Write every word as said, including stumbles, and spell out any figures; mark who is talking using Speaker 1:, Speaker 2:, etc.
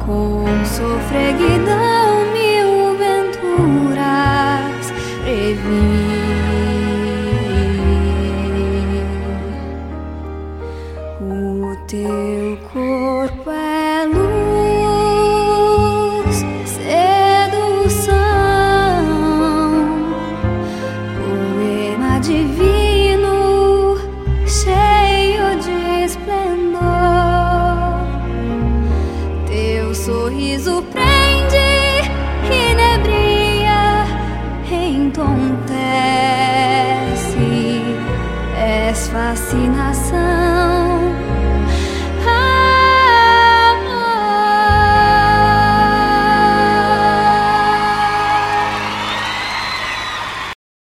Speaker 1: Com sofreguidão mil venturas previ. O teu corpo é luz, sedução, poema divino, cheio de esplendor. Teu sorriso prende, inebria, entontece, és fascinação.